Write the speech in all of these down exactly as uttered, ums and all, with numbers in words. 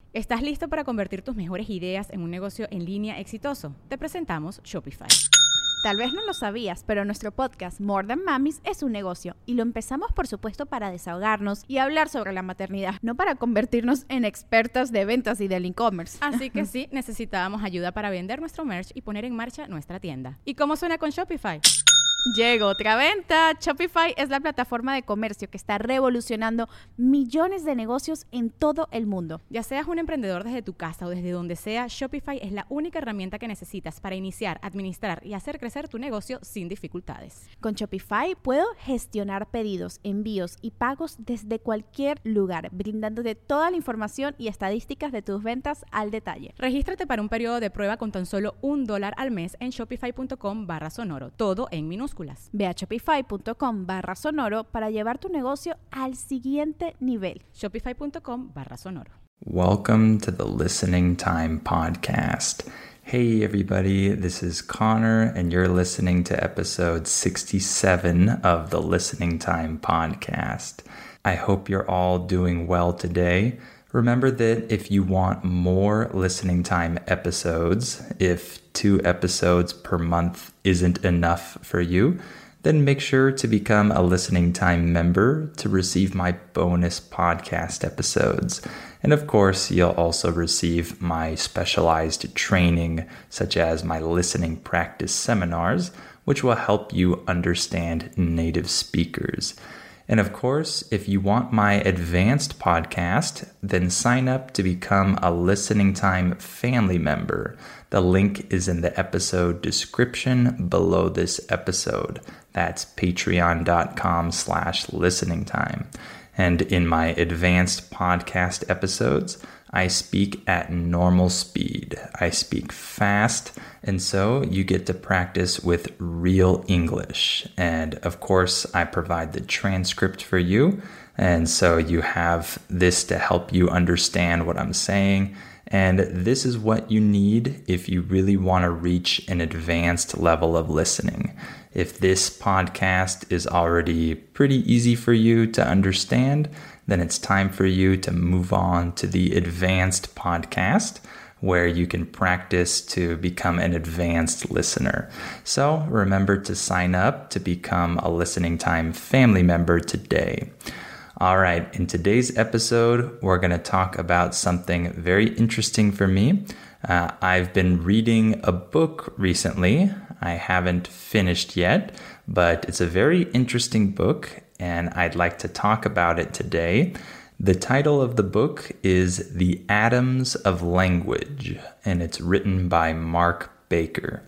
¿Estás listo para convertir tus mejores ideas en un negocio en línea exitoso? Te presentamos Shopify. Tal vez no lo sabías, pero nuestro podcast More Than Mamis es un negocio y lo empezamos por supuesto para desahogarnos y hablar sobre la maternidad, no para convertirnos en expertas de ventas y del e-commerce. Así que sí, necesitábamos ayuda para vender nuestro merch y poner en marcha nuestra tienda. ¿Y cómo suena con Shopify? Llegó otra venta. Shopify es la plataforma de comercio que está revolucionando millones de negocios en todo el mundo. Ya seas un emprendedor desde tu casa o desde donde sea, Shopify es la única herramienta que necesitas para iniciar, administrar y hacer crecer tu negocio sin dificultades. Con Shopify puedo gestionar pedidos, envíos y pagos desde cualquier lugar, brindándote toda la información y estadísticas de tus ventas al detalle. Regístrate para un periodo de prueba con tan solo un dólar al mes en shopify.com barra sonoro, todo en minúsculas. Ve a shopify.com barra sonoro para llevar tu negocio al siguiente nivel. Shopify.com barra sonoro. Welcome to the Listening Time Podcast. Hey everybody, this is Connor and you're listening to episode sixty-seven of the Listening Time Podcast. I hope you're all doing well today. Remember that if you want more listening time episodes, if two episodes per month isn't enough for you, then make sure to become a listening time member to receive my bonus podcast episodes. And of course, you'll also receive my specialized training, such as my listening practice seminars, which will help you understand native speakers. And of course, if you want my advanced podcast, then sign up to become a Listening Time family member. The link is in the episode description below this episode. That's patreon.com slash listening time. And in my advanced podcast episodes, I speak at normal speed. I speak fast, and so you get to practice with real English. And of course, I provide the transcript for you, and so you have this to help you understand what I'm saying. And this is what you need if you really want to reach an advanced level of listening. If this podcast is already pretty easy for you to understand, then it's time for you to move on to the advanced podcast, where you can practice to become an advanced listener. So remember to sign up to become a Listening Time family member today. All right, in today's episode, we're going to talk about something very interesting for me. Uh, I've been reading a book recently. I haven't finished yet, but it's a very interesting book, and I'd like to talk about it today. The title of the book is The Atoms of Language, and it's written by Mark Baker.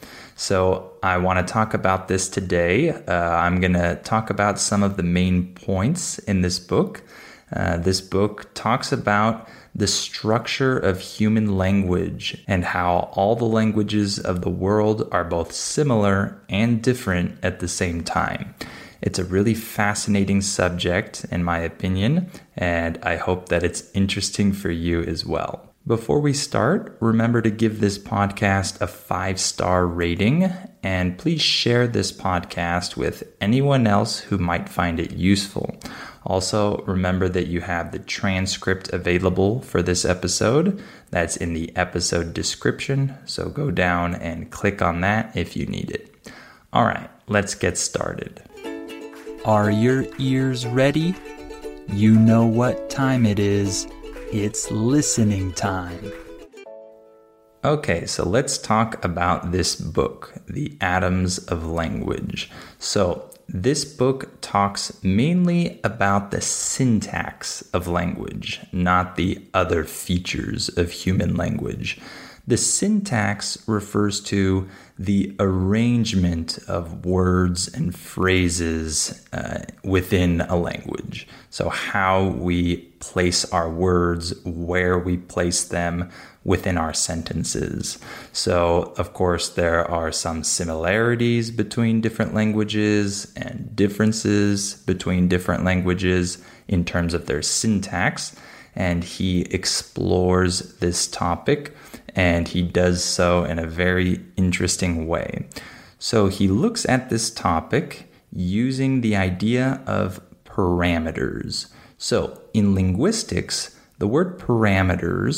So I want to talk about this today. Uh, I'm going to talk about some of the main points in this book. Uh, this book talks about the structure of human language and how all the languages of the world are both similar and different at the same time. It's a really fascinating subject, in my opinion, and I hope that it's interesting for you as well. Before we start, remember to give this podcast a five-star rating, and please share this podcast with anyone else who might find it useful. Also, remember that you have the transcript available for this episode. That's in the episode description, so go down and click on that if you need it. All right, let's get started. Are your ears ready? You know what time it is. It's listening time. Okay, so let's talk about this book, The Atoms of Language. So this book talks mainly about the syntax of language, not the other features of human language. The syntax refers to the arrangement of words and phrases uh, within a language. So how we place our words, where we place them within our sentences. So, of course, there are some similarities between different languages and differences between different languages in terms of their syntax. And he explores this topic, and he does so in a very interesting way. So he looks at this topic using the idea of parameters. So in linguistics, the word parameters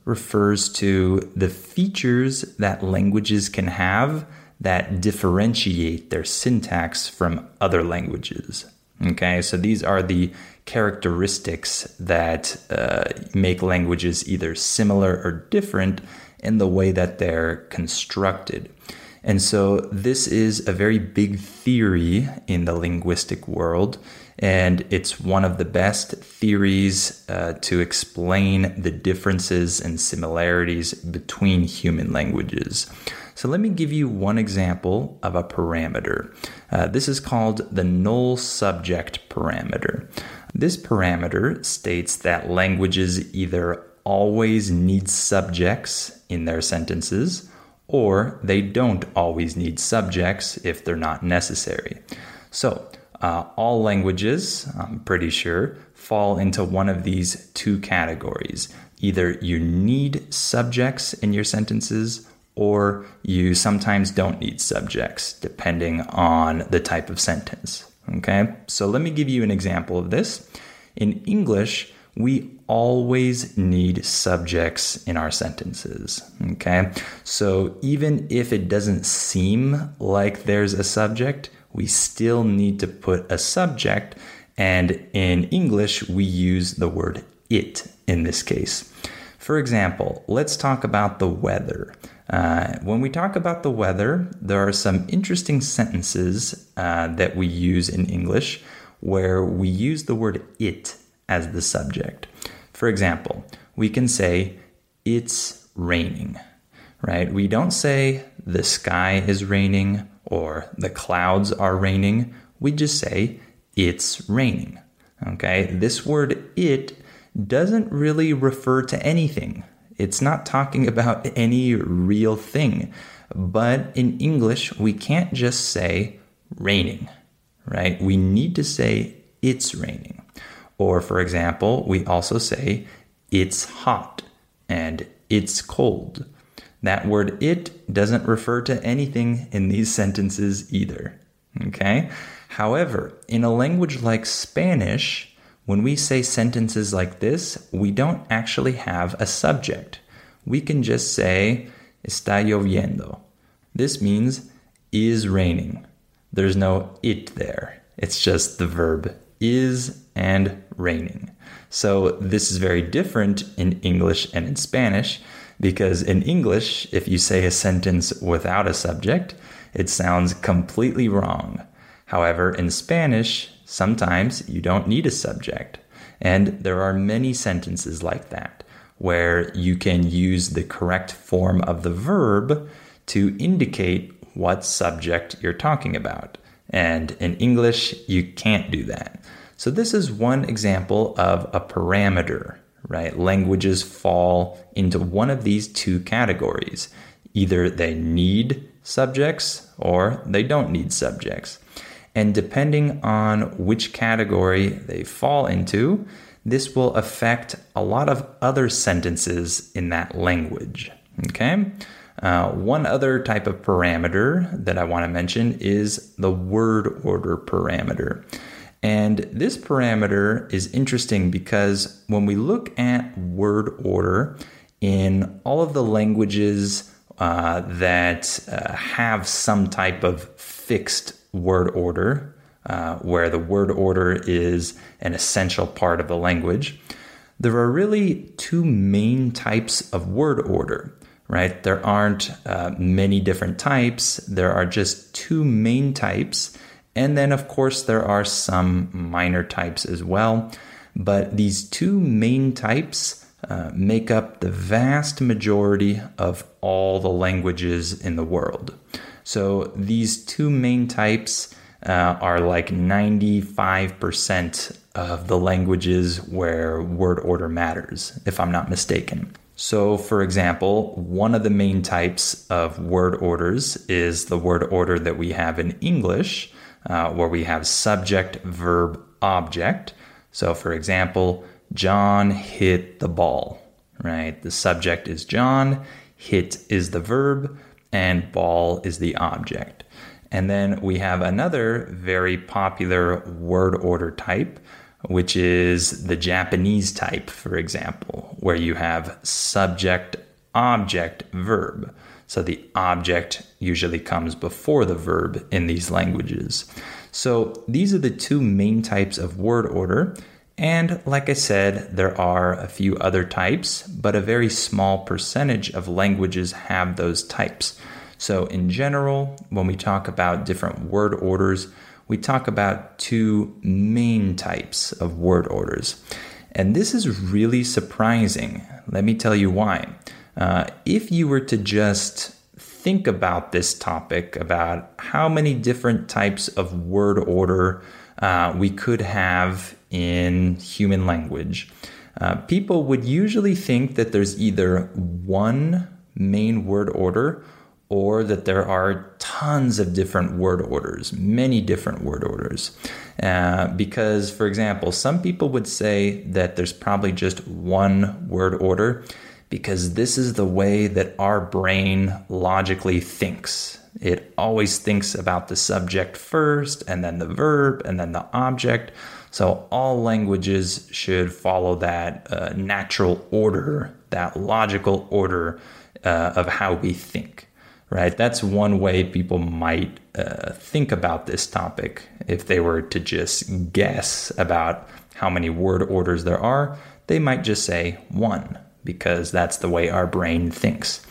refers to the features that languages can have that differentiate their syntax from other languages. Okay, so these are the characteristics that uh, make languages either similar or different in the way that they're constructed. And so this is a very big theory in the linguistic world, and it's one of the best theories uh, to explain the differences and similarities between human languages. So let me give you one example of a parameter. Uh, this is called the null subject parameter. This parameter states that languages either always need subjects in their sentences, or they don't always need subjects if they're not necessary. So uh, all languages, I'm pretty sure, fall into one of these two categories. Either you need subjects in your sentences, or you sometimes don't need subjects, depending on the type of sentence. Okay, so let me give you an example of this. In English, we always need subjects in our sentences, okay? So even if it doesn't seem like there's a subject, we still need to put a subject, and in English, we use the word it in this case. For example, let's talk about the weather. Uh, when we talk about the weather, there are some interesting sentences uh, that we use in English where we use the word it as the subject. For example, we can say, it's raining, right? We don't say, the sky is raining or the clouds are raining. We just say, it's raining, okay? This word it doesn't really refer to anything. It's not talking about any real thing. But in English, we can't just say raining, right? We need to say it's raining. Or, for example, we also say it's hot and it's cold. That word it doesn't refer to anything in these sentences either, okay? However, in a language like Spanish, when we say sentences like this, we don't actually have a subject. We can just say, está lloviendo. This means, is raining. There's no it there. It's just the verb is and raining. So this is very different in English and in Spanish, because in English, if you say a sentence without a subject, it sounds completely wrong. However, in Spanish, sometimes you don't need a subject. And there are many sentences like that, where you can use the correct form of the verb to indicate what subject you're talking about. And in English, you can't do that. So this is one example of a parameter, right? Languages fall into one of these two categories. Either they need subjects or they don't need subjects. And depending on which category they fall into, this will affect a lot of other sentences in that language, okay? Uh, one other type of parameter that I want to mention is the word order parameter. And this parameter is interesting because when we look at word order in all of the languages uh, that uh, have some type of fixed word order, uh, where the word order is an essential part of the language, there are really two main types of word order, right? There aren't uh, many different types. There are just two main types. And then, of course, there are some minor types as well. But these two main types uh, make up the vast majority of all the languages in the world. So these two main types uh, are like ninety-five percent of the languages where word order matters, if I'm not mistaken. So, for example, one of the main types of word orders is the word order that we have in English, uh, where we have subject, verb, object. So, for example, John hit the ball, right? The subject is John, hit is the verb, and ball is the object. And then we have another very popular word order type, which is the Japanese type, for example, where you have subject, object, verb. So the object usually comes before the verb in these languages. So these are the two main types of word order. And like I said, there are a few other types, but a very small percentage of languages have those types. So in general, when we talk about different word orders, we talk about two main types of word orders. And this is really surprising. Let me tell you why. Uh, if you were to just think about this topic, about how many different types of word order uh, we could have in human language, uh, people would usually think that there's either one main word order or that there are tons of different word orders, many different word orders. Uh, because, for example, some people would say that there's probably just one word order because this is the way that our brain logically thinks. It always thinks about the subject first, and then the verb, and then the object. So all languages should follow that uh, natural order, that logical order uh, of how we think, right? That's one way people might uh, think about this topic. If they were to just guess about how many word orders there are, they might just say one, because that's the way our brain thinks.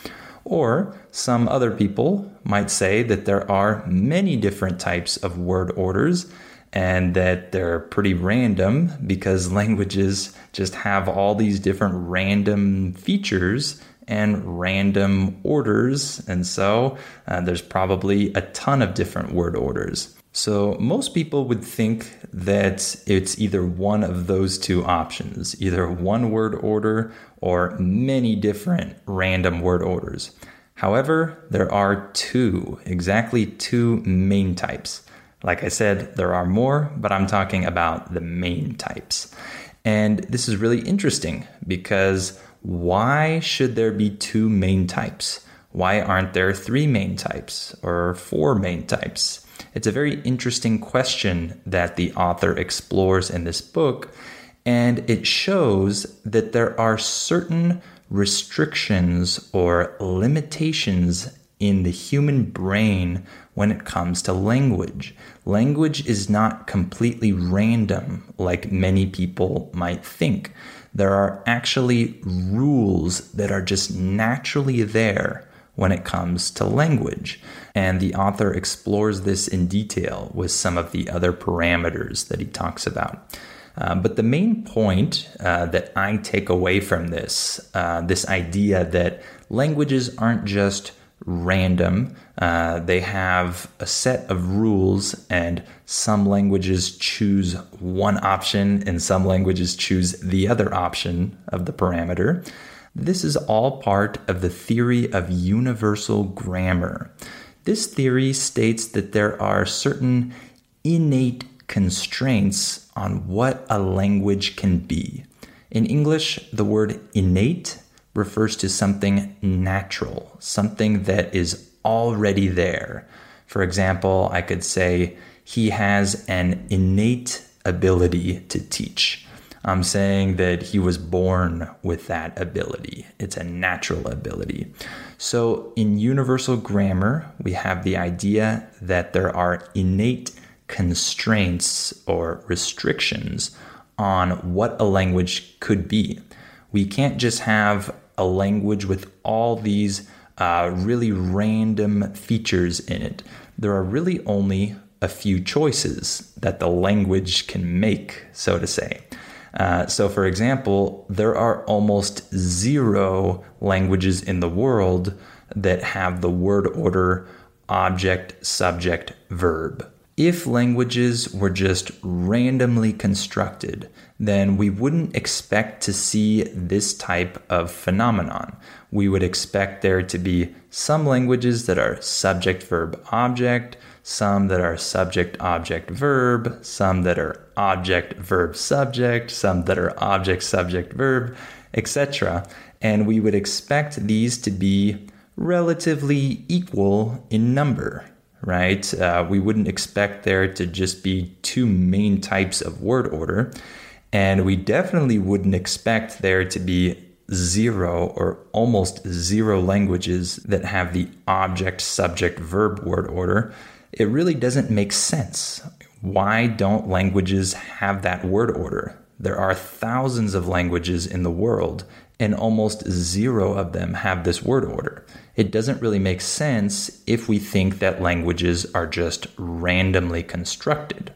Or some other people might say that there are many different types of word orders and that they're pretty random because languages just have all these different random features and random orders. And so uh, there's probably a ton of different word orders. So most people would think that it's either one of those two options, either one word order or many different random word orders. However, there are two, exactly two main types. Like I said, there are more, but I'm talking about the main types. And this is really interesting because why should there be two main types? Why aren't there three main types or four main types? It's a very interesting question that the author explores in this book, and it shows that there are certain restrictions or limitations in the human brain when it comes to language. Language is not completely random like many people might think. There are actually rules that are just naturally there when it comes to language. And the author explores this in detail with some of the other parameters that he talks about. Uh, but the main point uh, that I take away from this, uh, this idea that languages aren't just random, uh, they have a set of rules, and some languages choose one option and some languages choose the other option of the parameter. This is all part of the theory of universal grammar. This theory states that there are certain innate constraints on what a language can be. In English, the word innate refers to something natural, something that is already there. For example, I could say, he has an innate ability to teach. I'm saying that he was born with that ability. It's a natural ability. So in universal grammar, we have the idea that there are innate constraints or restrictions on what a language could be. We can't just have a language with all these uh, really random features in it. There are really only a few choices that the language can make, so to say. Uh, so, for example, there are almost zero languages in the world that have the word order object, subject, verb. If languages were just randomly constructed, then we wouldn't expect to see this type of phenomenon. We would expect there to be some languages that are subject, verb, object, some that are subject, object, verb, some that are object, verb, subject, some that are object, subject, verb, et cetera. And we would expect these to be relatively equal in number, right? Uh, we wouldn't expect there to just be two main types of word order. And we definitely wouldn't expect there to be zero or almost zero languages that have the object, subject, verb word order. It really doesn't make sense. Why don't languages have that word order? There are thousands of languages in the world, and almost zero of them have this word order. It doesn't really make sense if we think that languages are just randomly constructed.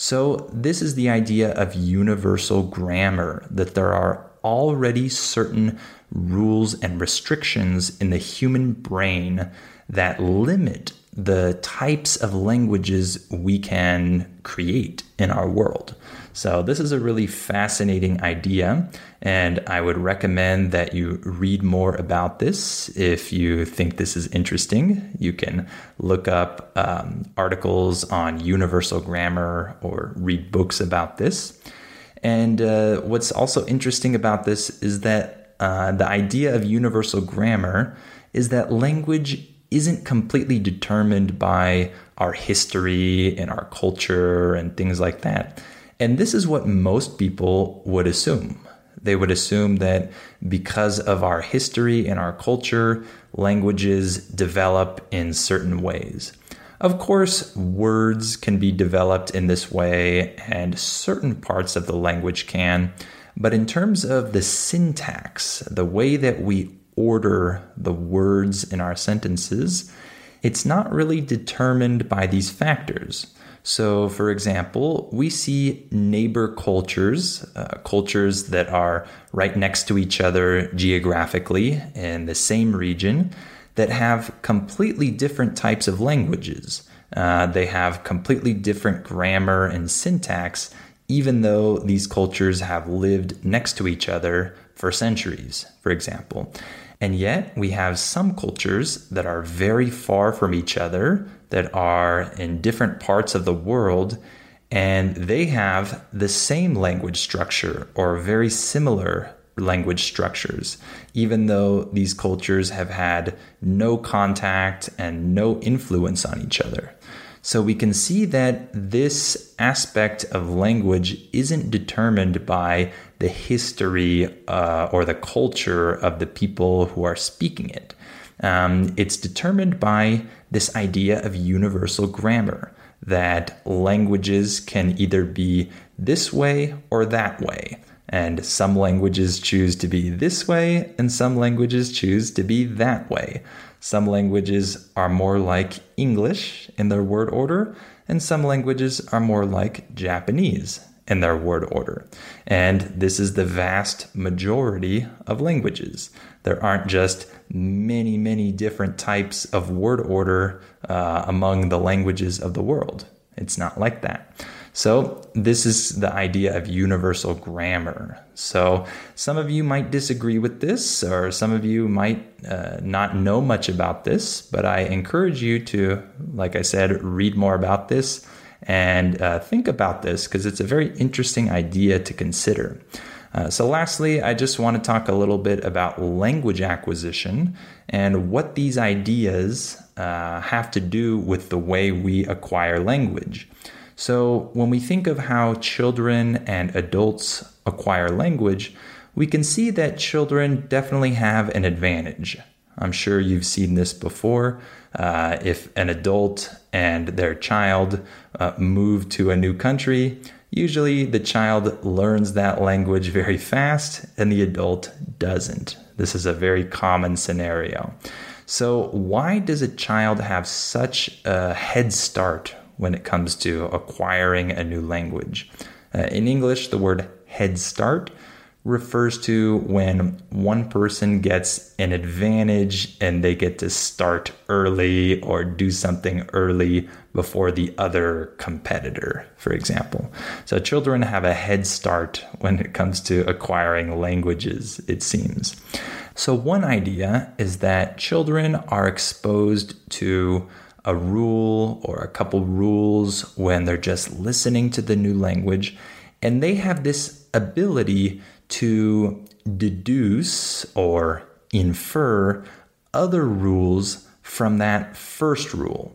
So this is the idea of universal grammar, that there are already certain rules and restrictions in the human brain that limit the types of languages we can create in our world. So this is a really fascinating idea, and I would recommend that you read more about this. If you think this is interesting, you can look up um, articles on universal grammar or read books about this. And uh, what's also interesting about this is that uh, the idea of universal grammar is that language isn't completely determined by our history and our culture and things like that. And this is what most people would assume. They would assume that because of our history and our culture, languages develop in certain ways. Of course, words can be developed in this way, and certain parts of the language can. But in terms of the syntax, the way that we order the words in our sentences, it's not really determined by these factors. So, for example, we see neighbor cultures, uh, cultures that are right next to each other geographically in the same region, that have completely different types of languages. Uh, they have completely different grammar and syntax, even though these cultures have lived next to each other for centuries, for example. And yet we have some cultures that are very far from each other, that are in different parts of the world, and they have the same language structure or very similar language structures, even though these cultures have had no contact and no influence on each other. So we can see that this aspect of language isn't determined by the history uh, or the culture of the people who are speaking it. Um, it's determined by this idea of universal grammar, that languages can either be this way or that way. And some languages choose to be this way, and some languages choose to be that way. Some languages are more like English in their word order, and some languages are more like Japanese in their word order. And this is the vast majority of languages. There aren't just many, many different types of word order uh, among the languages of the world. It's not like that. So this is the idea of universal grammar. So some of you might disagree with this, or some of you might uh, not know much about this, but I encourage you to, like I said, read more about this and uh, think about this, because it's a very interesting idea to consider. Uh, so lastly, I just want to talk a little bit about language acquisition and what these ideas uh, have to do with the way we acquire language. So when we think of how children and adults acquire language, we can see that children definitely have an advantage. I'm sure you've seen this before. Uh, if an adult and their child uh, move to a new country, usually the child learns that language very fast and the adult doesn't. This is a very common scenario. So why does a child have such a head start when it comes to acquiring a new language? Uh, in English, the word head start refers to when one person gets an advantage and they get to start early or do something early before the other competitor, for example. So children have a head start when it comes to acquiring languages, it seems. So one idea is that children are exposed to a rule or a couple rules when they're just listening to the new language, and they have this ability to deduce or infer other rules from that first rule,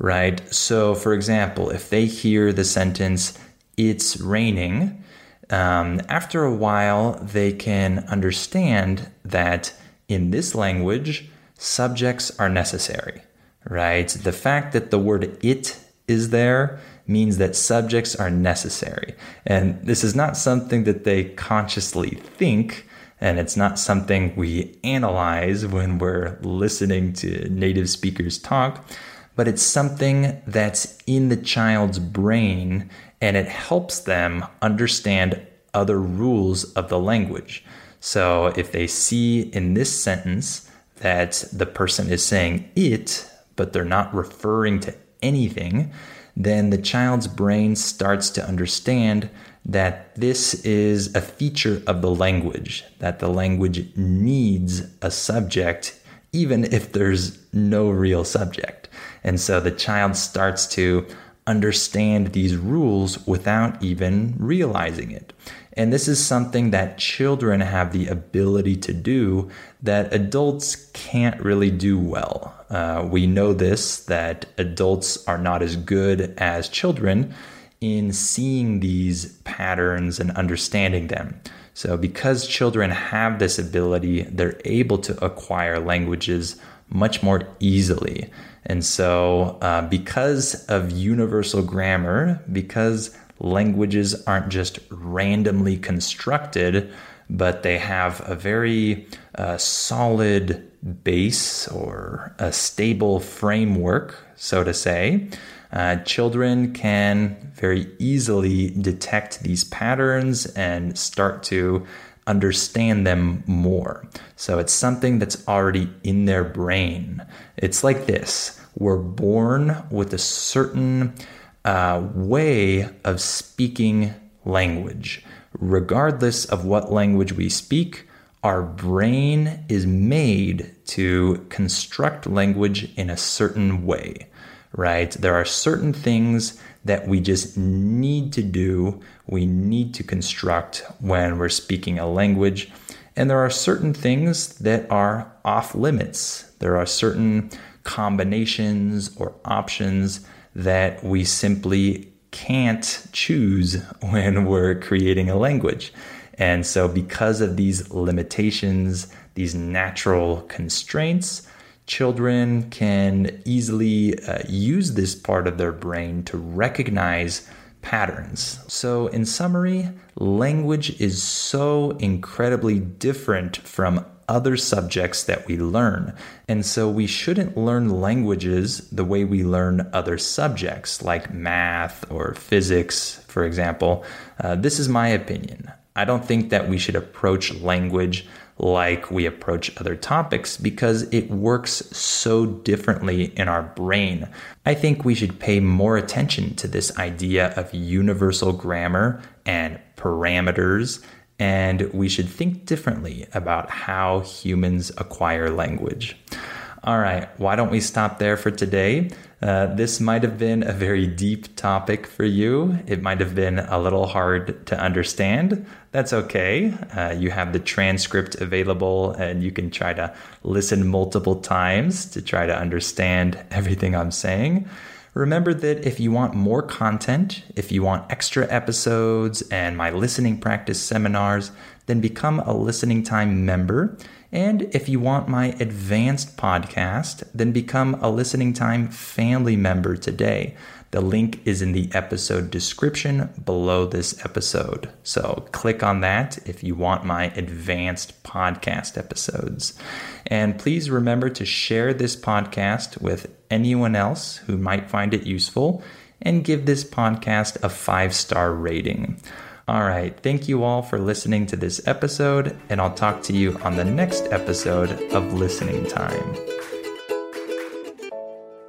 right? So, for example, if they hear the sentence, "It's raining," um, after a while, they can understand that in this language, subjects are necessary, right? The fact that the word "it" is there means that subjects are necessary. And this is not something that they consciously think, and it's not something we analyze when we're listening to native speakers talk, but it's something that's in the child's brain, and it helps them understand other rules of the language. So if they see in this sentence that the person is saying "it," but they're not referring to anything, then the child's brain starts to understand that this is a feature of the language, that the language needs a subject, even if there's no real subject. And so the child starts to understand these rules without even realizing it. And this is something that children have the ability to do that adults can't really do well. Uh, we know this, that adults are not as good as children in seeing these patterns and understanding them. So because children have this ability, they're able to acquire languages much more easily. And so uh, because of universal grammar, because languages aren't just randomly constructed, but they have a very uh, solid base or a stable framework, so to say, uh, children can very easily detect these patterns and start to understand them more. So it's something that's already in their brain. It's like this. We're born with a certain uh, way of speaking language. Regardless of what language we speak, our brain is made to construct language in a certain way, right? There are certain things that we just need to do, we need to construct when we're speaking a language. And there are certain things that are off limits. There are certain combinations or options that we simply can't choose when we're creating a language. And so because of these limitations, these natural constraints, children can easily uh, use this part of their brain to recognize patterns. So in summary, language is so incredibly different from other subjects that we learn. And so we shouldn't learn languages the way we learn other subjects like math or physics, for example. Uh, this is my opinion. I don't think that we should approach language like we approach other topics because it works so differently in our brain. I think we should pay more attention to this idea of universal grammar and parameters, and we should think differently about how humans acquire language. All right, why don't we stop there for today? Uh, this might have been a very deep topic for you. It might have been a little hard to understand. That's okay. Uh, you have the transcript available and you can try to listen multiple times to try to understand everything I'm saying. Remember that if you want more content, if you want extra episodes and my listening practice seminars, then become a Listening Time member. And if you want my advanced podcast, then become a Listening Time family member today. The link is in the episode description below this episode. So click on that if you want my advanced podcast episodes. And please remember to share this podcast with anyone else who might find it useful and give this podcast a five-star rating. All right, thank you all for listening to this episode, and I'll talk to you on the next episode of Listening Time.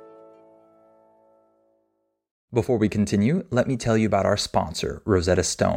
Before we continue, let me tell you about our sponsor, Rosetta Stone.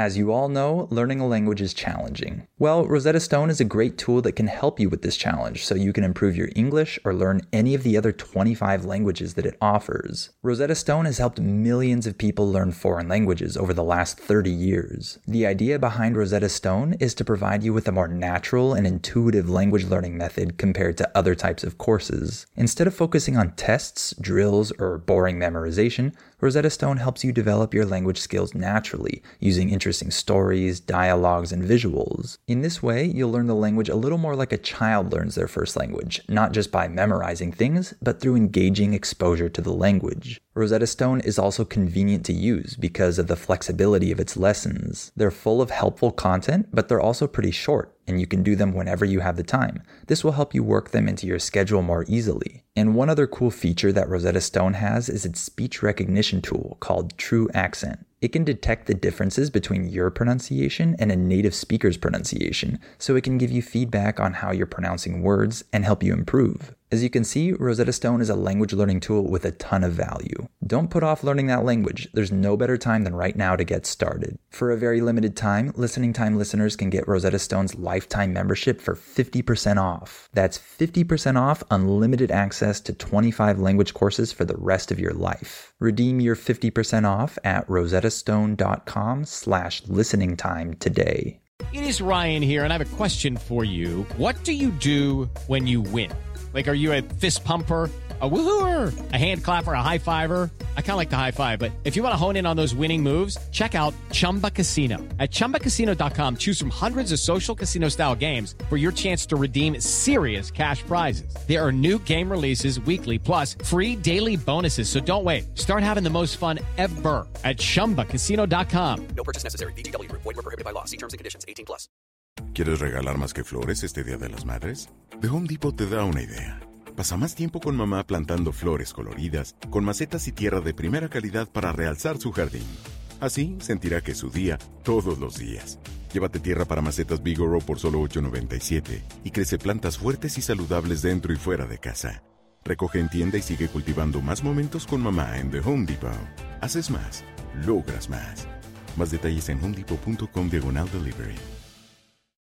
As you all know, learning a language is challenging. Well, Rosetta Stone is a great tool that can help you with this challenge so you can improve your English or learn any of the other twenty-five languages that it offers. Rosetta Stone has helped millions of people learn foreign languages over the last thirty years. The idea behind Rosetta Stone is to provide you with a more natural and intuitive language learning method compared to other types of courses. Instead of focusing on tests, drills, or boring memorization, Rosetta Stone helps you develop your language skills naturally, using interesting stories, dialogues, and visuals. In this way, you'll learn the language a little more like a child learns their first language, not just by memorizing things, but through engaging exposure to the language. Rosetta Stone is also convenient to use because of the flexibility of its lessons. They're full of helpful content, but they're also pretty short, and you can do them whenever you have the time. This will help you work them into your schedule more easily. And one other cool feature that Rosetta Stone has is its speech recognition tool called True Accent. It can detect the differences between your pronunciation and a native speaker's pronunciation, so it can give you feedback on how you're pronouncing words and help you improve. As you can see, Rosetta Stone is a language learning tool with a ton of value. Don't put off learning that language. There's no better time than right now to get started. For a very limited time, Listening Time listeners can get Rosetta Stone's lifetime membership for fifty percent off. That's fifty percent off unlimited access to twenty-five language courses for the rest of your life. Redeem your fifty percent off at rosettastone.com slash listening time today. It is Ryan here, and I have a question for you. What do you do when you win? Like, are you a fist pumper, a woo-hooer, a hand clapper, a high-fiver? I kind of like the high-five, but if you want to hone in on those winning moves, check out Chumba Casino. At chumba casino dot com, choose from hundreds of social casino-style games for your chance to redeem serious cash prizes. There are new game releases weekly, plus free daily bonuses, so don't wait. Start having the most fun ever at chumba casino dot com. No purchase necessary. V G W Group. Void where prohibited by law. See terms and conditions. eighteen plus. ¿Quieres regalar más que flores este Día de las Madres? The Home Depot te da una idea. Pasa más tiempo con mamá plantando flores coloridas, con macetas y tierra de primera calidad para realzar su jardín. Así sentirá que es su día todos los días. Llévate tierra para macetas Bigoro por solo ocho noventa y siete y crece plantas fuertes y saludables dentro y fuera de casa. Recoge en tienda y sigue cultivando más momentos con mamá en The Home Depot. Haces más, logras más. Más detalles en homedepot punto com diagonal delivery.